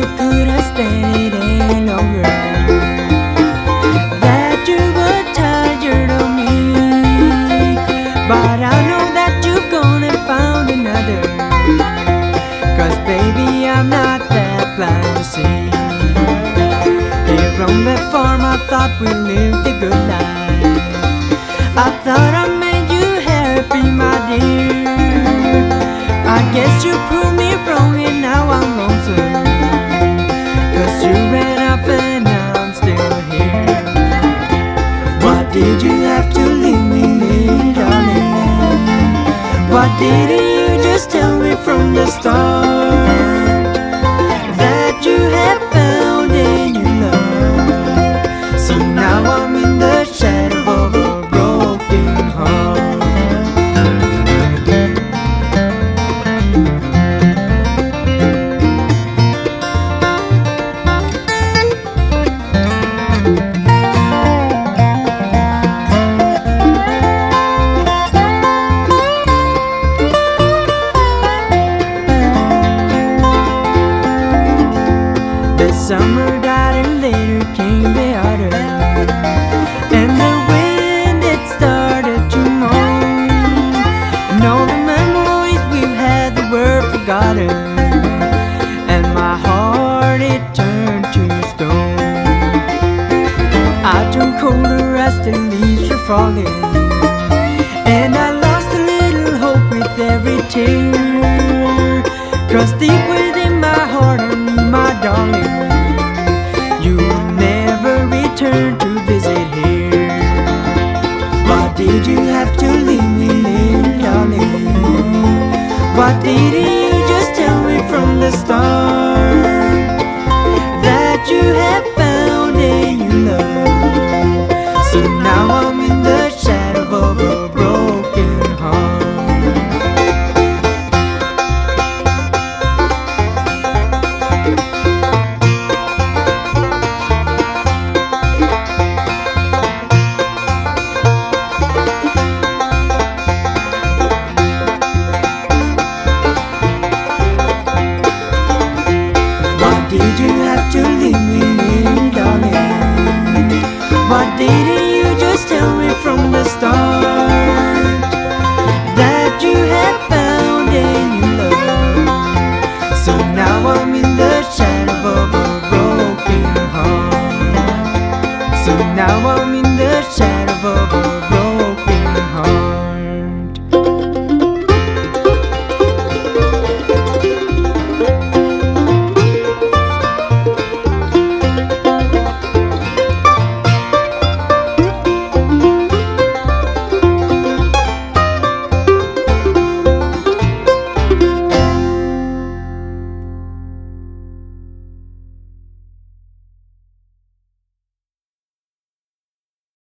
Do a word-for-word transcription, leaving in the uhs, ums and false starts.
couldn't stand it any longer, that you were tired of me. But I know that you've gone and found another, 'cause baby I'm not that blind to see. Here on that farm I thought we lived a good life. I thought I made you happy, my dear. I guess you proved me wrong and now I'm lonesome, 'cause you ran off and I'm still here. Why did you have to leave me, little darling? Why didn't you just tell me from the start that you had found a new love? So now I'm in the shadow of a broken heart. The summer died and later came the autumn, and the wind it started to moan, and all the memories we've had that were forgotten, and my heart it turned to stone. I turned colder as the leaves were falling, and I lost a little hope with every tear, 'cause deep within my heart I knew, my darling, you will never return to visit here. Why did you have to leave me, little darling? Why didn't you just tell me from the start that you had found a new love? So now I'm in the shadow of a broken heart. Did you have to leave me, little darling? Why didn't you just tell me from the start that you had found a new love? So now I'm in the shadow of a broken heart. So now I'm